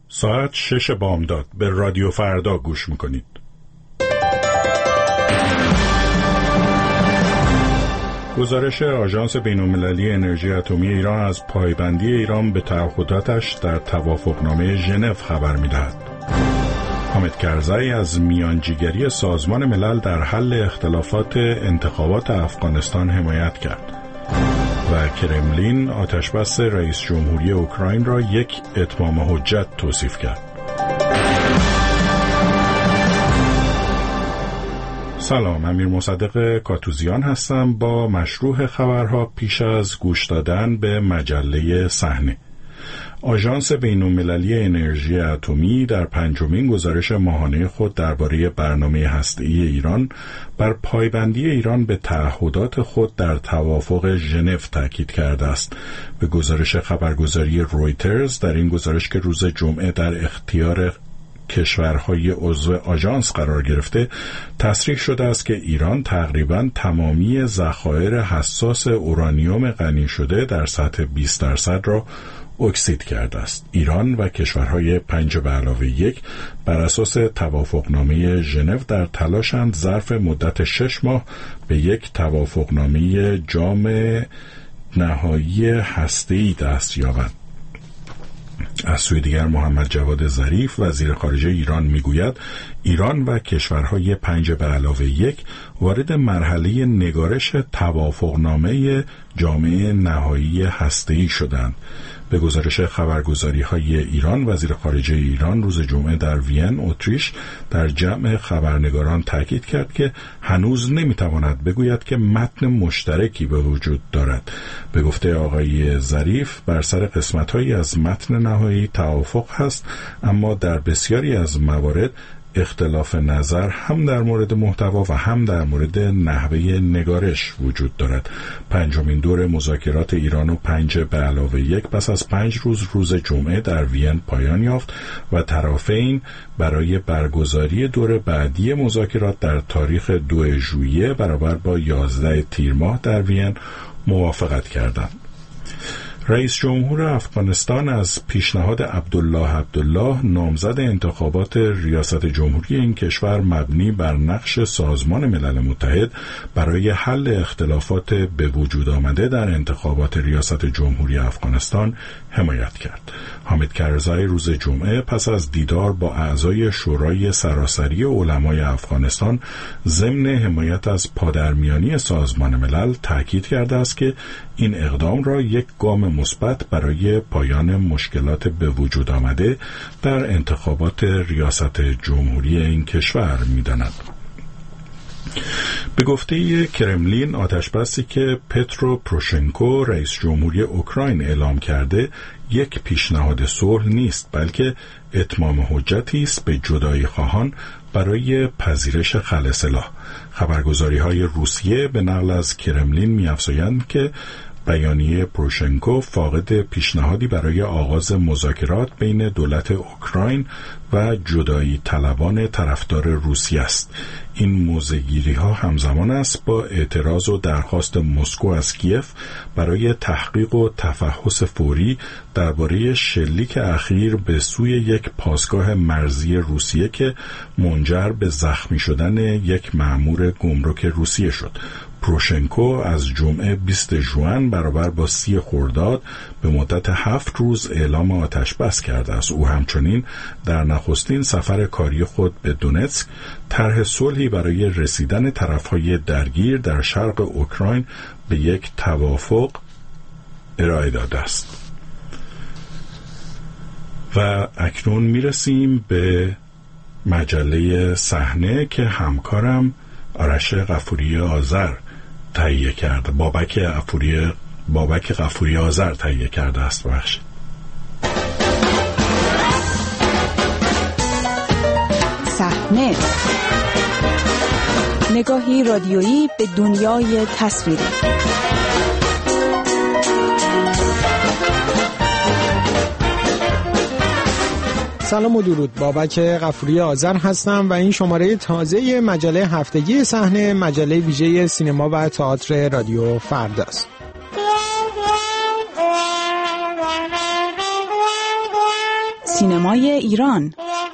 ساعت 6 بامداد به رادیو فردا گوش میکنید. گزارش آژانس بین‌المللی انرژی اتمی ایران از پایبندی ایران به تعهداتش در توافقنامه ژنو خبر می‌دهد. حامد کرزی از میانجیگری سازمان ملل در حل اختلافات انتخابات افغانستان حمایت کرد و کرملین آتشبس رئیس جمهوری اوکراین را یک اتمام حجت توصیف کرد. سلام، امیر مصدق کاتوزیان هستم با مشروح خبرها پیش از گوش دادن به مجله صحنه. آژانس بین‌المللی انرژی اتمی در پنجمین گزارش ماهانه خود درباره برنامه هسته‌ای ایران بر پایبندی ایران به تعهدات خود در توافق ژنو تاکید کرده است. به گزارش خبرگزاری رویترز، در این گزارش که روز جمعه در اختیار کشورهای عضو آژانس قرار گرفته، تصریح شده است که ایران تقریباً تمامی ذخایر حساس اورانیوم غنی شده در سطح 20% را اکسید کرده است. ایران و کشورهای 5+1 بر اساس توافقنامه ژنو در تلاشند ظرف مدت 6 ماه به یک توافقنامه جام نهایی هسته‌ای دست یابند. از سوی دیگر محمد جواد ظریف وزیر خارجه ایران میگوید ایران و کشورهای 5+1 وارد مرحله نگارش توافقنامه جامعه نهایی هسته‌ای شدند. به گزارش خبرگزاری‌های ایران، وزیر خارجه ایران روز جمعه در وین، اتریش، در جمع خبرنگاران تاکید کرد که هنوز نمیتواند بگوید که متن مشترکی به وجود دارد. به گفته آقای ظریف بر سر قسمت‌هایی از متن نهایی توافق هست، اما در بسیاری از موارد اختلاف نظر هم در مورد محتوا و هم در مورد نحوه نگارش وجود دارد. پنجمین دور مذاکرات ایران و 5+1 پس از 5 روز جمعه در وین پایان یافت و طرفین برای برگزاری دور بعدی مذاکرات در تاریخ 2 ژوئیه برابر با 11 تیر ماه در وین موافقت کردند. رئیس جمهور افغانستان از پیشنهاد عبدالله نامزد انتخابات ریاست جمهوری این کشور مبنی بر نقش سازمان ملل متحد برای حل اختلافات به وجود آمده در انتخابات ریاست جمهوری افغانستان حمایت کرد. حامد کرزی روز جمعه پس از دیدار با اعضای شورای سراسری علمای افغانستان ضمن حمایت از پادرمیانی سازمان ملل تاکید کرده است که این اقدام را یک گام مثبت برای پایان مشکلات به وجود آمده در انتخابات ریاست جمهوری این کشور می‌داند. به گفته کرملین، آتشبسی که پترو پروشنکو رئیس جمهوری اوکراین اعلام کرده یک پیشنهاد صلح نیست، بلکه اتمام حجتی است به جدایی خواهان برای پذیرش خلع سلاح. خبرگزاری‌های روسیه به نقل از کرملین می‌افزایند که بیانیه پروشنکو فاقد پیشنهادی برای آغاز مذاکرات بین دولت اوکراین و جدایی طلبان طرفدار روسیه است. این موضع‌گیری‌ها همزمان است با اعتراض و درخواست مسکو از کیف برای تحقیق و تفحص فوری درباره شلیک اخیر به سوی یک پاسگاه مرزی روسیه که منجر به زخمی شدن یک مأمور گمرک روسیه شد. پروشنکو از جمعه 20 ژوئن برابر با 30 خرداد به مدت 7 روز اعلام آتش بس کرده است. او همچنین در نخستین سفر کاری خود به دونتسک طرح صلحی برای رسیدن طرفهای درگیر در شرق اوکراین به یک توافق ارائه داده است. و اکنون میرسیم به مجله صحنه که همکارم آرش غفوری آذر تهیه کرده. بابک غفوری آذر تهیه کرده است. بخشید صحنه، نگاهی رادیویی به دنیای تصویری. سلام و درود، بابک غفوری آذر هستم و این شماره تازه مجله هفتگی صحنه، مجله ویژه سینما و تئاتر رادیو فرداست. سینمای ایران.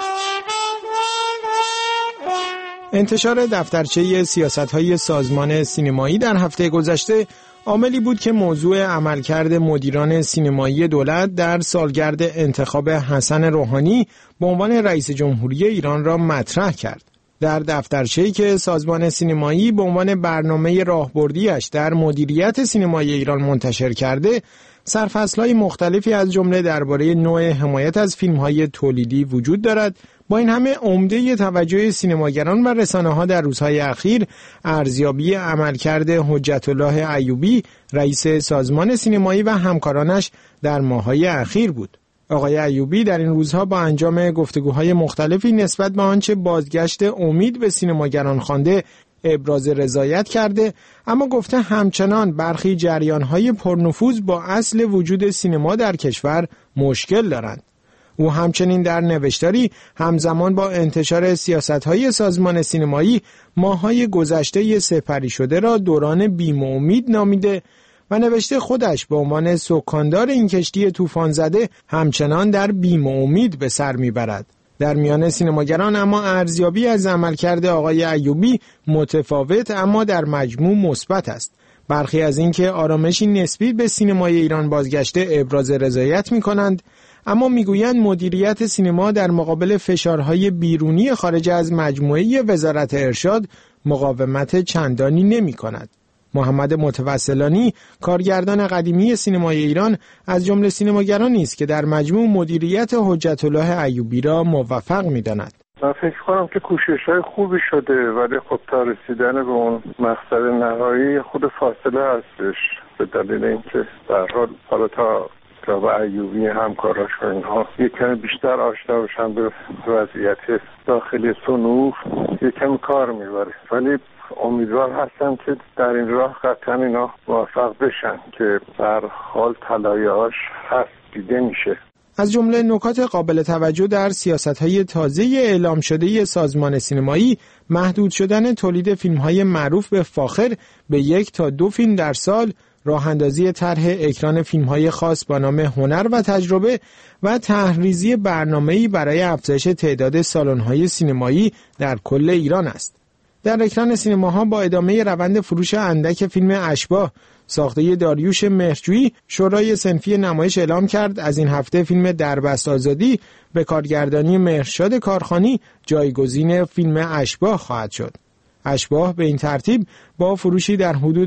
انتشار دفترچه سیاست‌های سازمان سینمایی در هفته گذشته عاملی بود که موضوع عملکرد مدیران سینمایی دولت در سالگرد انتخاب حسن روحانی به عنوان رئیس جمهوری ایران را مطرح کرد. در دفترچه‌ای که سازمان سینمایی به عنوان برنامه راهبردی‌اش در مدیریت سینمای ایران منتشر کرده، سرفصل‌های مختلفی از جمله درباره نوع حمایت از فیلم‌های تولیدی وجود دارد. با این همه عمده توجه سینماگران و رسانه‌ها در روزهای اخیر ارزیابی عملکرد حجت الله ایوبی رئیس سازمان سینمایی و همکارانش در ماه‌های اخیر بود. آقای ایوبی در این روزها با انجام گفتگوهای مختلفی نسبت به آنچه بازگشت امید به سینماگران خوانده ابراز رضایت کرده، اما گفته همچنان برخی جریان‌های پرنفوذ با اصل وجود سینما در کشور مشکل دارند. او همچنین در نوشتاری همزمان با انتشار سیاست‌های سازمان سینمایی ماه‌های گذشته سپری شده را دوران بیم و امید نامیده و نوشته خودش به عنوان سکاندار این کشتی طوفان زده همچنان در بیم و امید به سر میبرد. در میان سینماگران اما ارزیابی از عملکرد آقای ایوبی متفاوت اما در مجموع مثبت است. برخی از اینکه آرامشی نسبی به سینمای ایران بازگشته ابراز رضایت می‌کنند، اما میگویند مدیریت سینما در مقابل فشارهای بیرونی خارج از مجموعه وزارت ارشاد مقاومت چندانی نمی‌کند. محمد متوسلانی، کارگردان قدیمی سینمای ایران، از جمله سینماگرانی است که در مجموع مدیریت حجت الله ایوبی را موفق می‌داند. من فکر کنم که کوشش‌های خوبی شده، ولی خب تا رسیدن به اون مقصد نهایی خود فاصله هستش، به دلیل اینکه در حال حالا تا جناب ایوبی همکاراش و اینها یک کمی بیشتر آشنا بشن به وضعیت داخلی صنوف یک کمی کار میبره، ولی امیدوار هستم که در این راه قطعا اینا موفق بشن که در حال طلایه‌هاش هست، دیده میشه. از جمله نکات قابل توجه در سیاست‌های تازه اعلام شده سازمان سینمایی محدود شدن تولید فیلم‌های معروف به فاخر به 1 تا 2 فیلم در سال، راه اندازی طرح اکران فیلم‌های خاص با نام هنر و تجربه و تحریزی برنامه‌ای برای افزایش تعداد سالن‌های سینمایی در کل ایران است. در اکران سینماها با ادامه روند فروش اندک فیلم اشباح ساخته داریوش مهرجویی، شورای صنفی نمایش اعلام کرد از این هفته فیلم دربست آزادی به کارگردانی مهرشاد کارخانی جایگزین فیلم اشباح خواهد شد. اشباح به این ترتیب با فروشی در حدود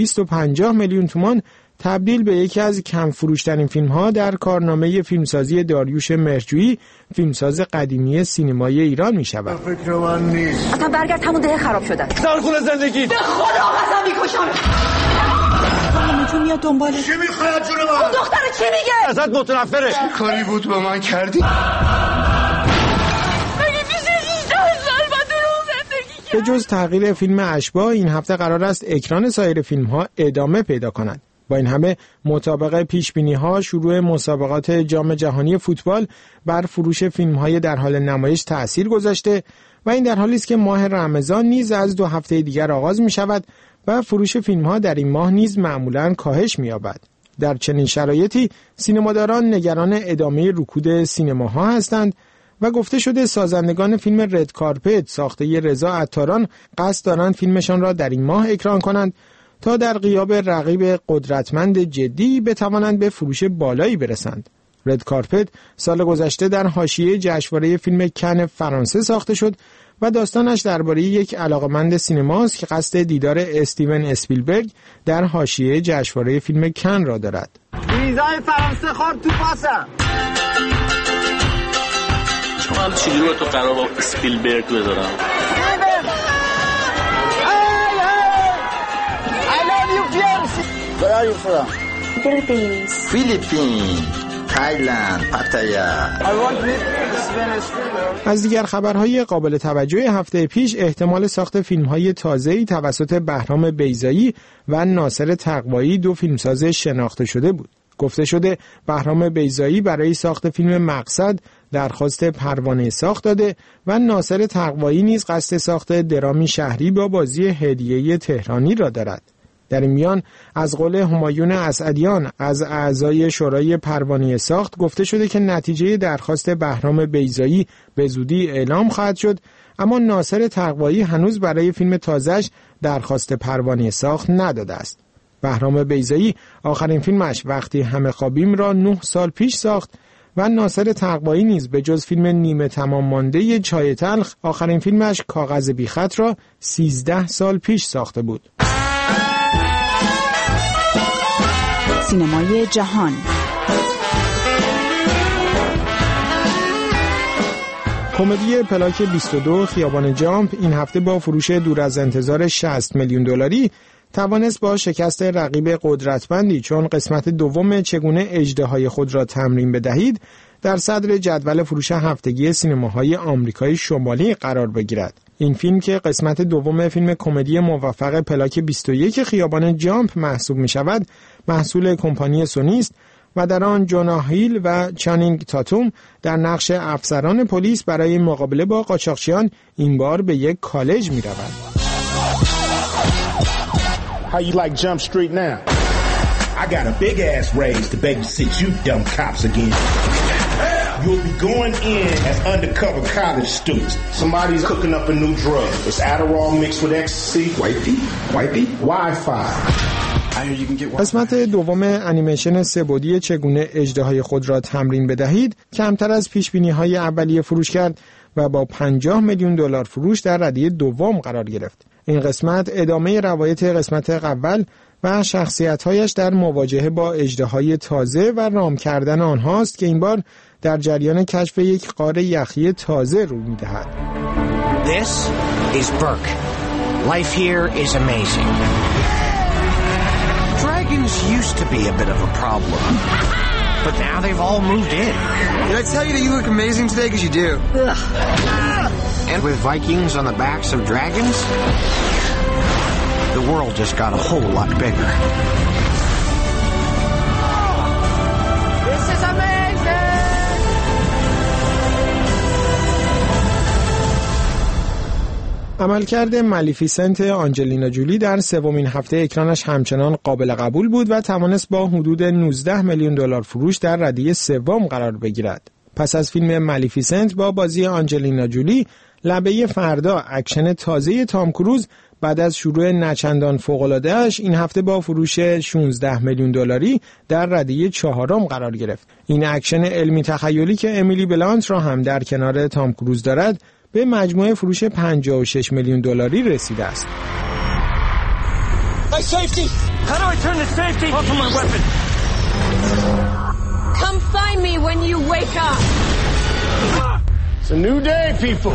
250 میلیون تومان تبدیل به یکی از کم فروشترین فیلم‌ها در کارنامه فیلمسازی داریوش مهرجویی، فیلمساز قدیمی سینمای ایران می‌شود. فکر من نیست. اصلا برگرد همون ده خراب شدن. سالخون زندگی. به خدا قسم می‌کشم. همینجور میاد دنباله. چی می‌خواد جون من؟ اون دختر چی میگه؟ ازت متنفره. چه کاری بود با من کردی؟ به جز تغییر فیلم اشباح، این هفته قرار است اکران سایر فیلم‌ها ادامه پیدا کند. با این همه مطابق پیشبینی‌ها شروع مسابقات جام جهانی فوتبال بر فروش فیلم‌های در حال نمایش تأثیر گذاشته و این در حالی است که ماه رمضان نیز از 2 هفته دیگر آغاز می‌شود و فروش فیلم‌ها در این ماه نیز معمولاً کاهش می‌یابد. در چنین شرایطی سینماداران نگران ادامه رکود سینماها هستند و گفته شده سازندگان فیلم رد کارپت ساخته رضا عطاران قصد دارند فیلمشان را در این ماه اکران کنند تا در غیاب رقیب قدرتمند جدی بتوانند به فروش بالایی برسند. رد کارپت سال گذشته در حاشیه جشنواره فیلم کن فرانسه ساخته شد و داستانش درباره یک علاقه‌مند سینماست که قصد دیدار استیون اسپیلبرگ در حاشیه جشنواره فیلم کن را دارد. ویزای فرانسه خورد تو پاسم. من چیزی رو تو قرار با اسپیلبرگ بذارم. Where are you from? Philippines. فیلیپین، تایلند، پاتایا. از دیگر خبرهای قابل توجه هفته پیش احتمال ساخت فیلم‌های تازه‌ای توسط بهرام بیضایی و ناصر تقوایی، 2 فیلمساز شناخته شده بود. گفته شده بهرام بیضایی برای ساخت فیلم مقصد درخواست پروانه ساخت داده و ناصر تقوایی نیز قصد ساخت درامی شهری با بازی هدیه تهرانی را دارد. در این میان از قول همایون اسعدیان از اعضای شورای پروانه ساخت گفته شده که نتیجه درخواست بهرام بیضایی به زودی اعلام خواهد شد، اما ناصر تقوایی هنوز برای فیلم تازه‌اش درخواست پروانه ساخت نداده است. بهرام بیضایی آخرین فیلمش وقتی همه خوابیم را 9 سال پیش ساخت و ناصر تقوایی نیز به جز فیلم نیمه تمام مانده چای تلخ آخرین فیلمش کاغذ بیخط را 13 سال پیش ساخته بود. سینمای جهان. کمدی پلاک 22 خیابان جامپ این هفته با فروش دور از انتظار 60 میلیون دلاری توانست با شکست رقیب قدرتمندی چون قسمت دوم چگونه اژدهای خود را تمرین بدهید در صدر جدول فروش هفتگی سینماهای آمریکای شمالی قرار بگیرد. این فیلم که قسمت دوم فیلم کمدی موفق پلاک 21 خیابان جامپ محسوب می شود، محصول کمپانی سونی است و در آن جونا هیل و چانینگ تاتوم در نقش افسران پلیس برای مقابله با قاچاقچیان این بار به یک کالج می روند. How you like Jump Street now? I got a big ass raise to babysit you dumb cops again. You'll be going in as undercover college students. Somebody's cooking up a new drug. It's Adderall mixed with ecstasy. Wifey? Wi-Fi. قسمت دوم انیمیشن سه‌بعدی چگونه اژدهای خود را تمرین بدهید کمتر از پیشبینی‌های اولیه فروش کرد و با 50 میلیون دلار فروش در ردیه دوم قرار گرفت. این قسمت ادامه روایت قسمت اول و شخصیت‌هایش در مواجهه با اژدهای تازه و رام کردن آنهاست که این بار در جریان کشف یک غار یخی تازه رو می‌دهد. This is Burke. Life here is amazing. Dragons used to be a bit of a problem, but now they've all moved in. Did I tell you that you look amazing today? Because you do. And with Vikings on the backs of dragons, the world just got a whole lot bigger. This is amazing! عملکرد مالیفیسنت آنجلینا جولی در سومین هفته اکرانش همچنان قابل قبول بود و توانست با حدود 19 میلیون دلار فروش در ردیه سوم قرار بگیرد. پس از فیلم مالیفیسنت با بازی آنجلینا جولی، لبه فردا اکشن تازه تام کروز بعد از شروع نچندان فوق‌العاده‌اش این هفته با فروش 16 میلیون دلاری در ردیه چهارم قرار گرفت. این اکشن علمی تخیلی که امیلی بلانت را هم در کنار تام کروز دارد به مجموع فروش 56 میلیون دلاری رسیده است. My safety! How do I turn the safety off of my weapon? Come find me when you wake up. It's a new day, people.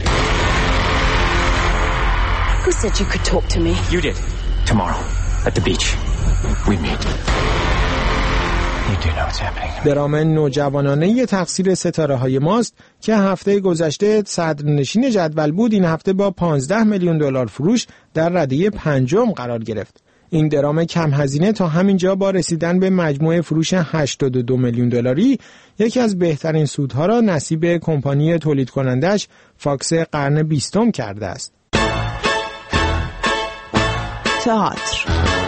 Who said you could talk to me? You did. Tomorrow, at the beach, we meet. You do know what's happening. درام نوجوانانه تقصیر ستاره های ماست که هفته گذشته صدرنشین جدول بود، این هفته با 15 میلیون دلار فروش در ردیه پنجم قرار گرفت. این درام کم هزینه تا همینجا با رسیدن به مجموع فروش 82 میلیون دلاری یکی از بهترین سودها را نصیب کمپانی تولید کنندش فاکس قرن 20 کرده است. تئاتر.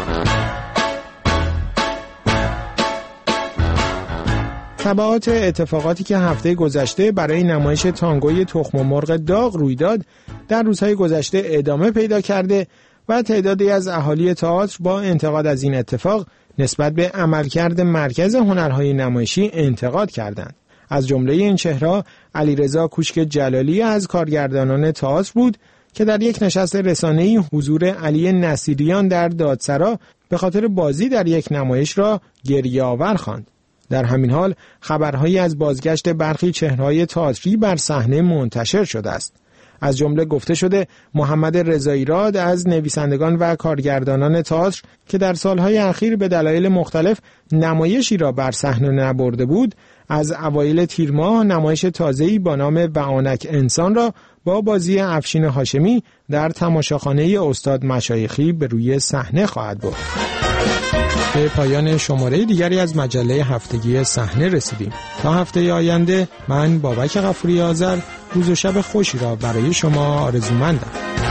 تبعات اتفاقاتی که هفته گذشته برای نمایش تانگوی تخم مرغ داغ روی داد در روزهای گذشته ادامه پیدا کرده و تعدادی از اهالی تئاتر با انتقاد از این اتفاق نسبت به عملکرد مرکز هنرهای نمایشی انتقاد کردند. از جمله این چهره‌ها علیرضا کوشک جلالی از کارگردانان تئاتر بود که در یک نشست رسانه‌ای حضور علی نصیریان در دادسرا به خاطر بازی در یک نمایش را گریه‌آور خواند. در همین حال خبرهایی از بازگشت برخی چهره‌های تئاتری بر صحنه منتشر شده است. از جمله گفته شده محمد رضایی‌راد از نویسندگان و کارگردانان تئاتر که در سالهای اخیر به دلایل مختلف نمایشی را بر صحنه نبرده بود، از اوایل تیر ماه نمایش تازه‌ای با نام و آنک انسان را با بازی افشین هاشمی در تماشاخانه استاد مشایخی به روی صحنه خواهد برد. به پایان شماره دیگری از مجله هفتگی صحنه رسیدیم. تا هفته آینده من بابک غفوری آذر روز و شب خوشی را برای شما آرزومندم.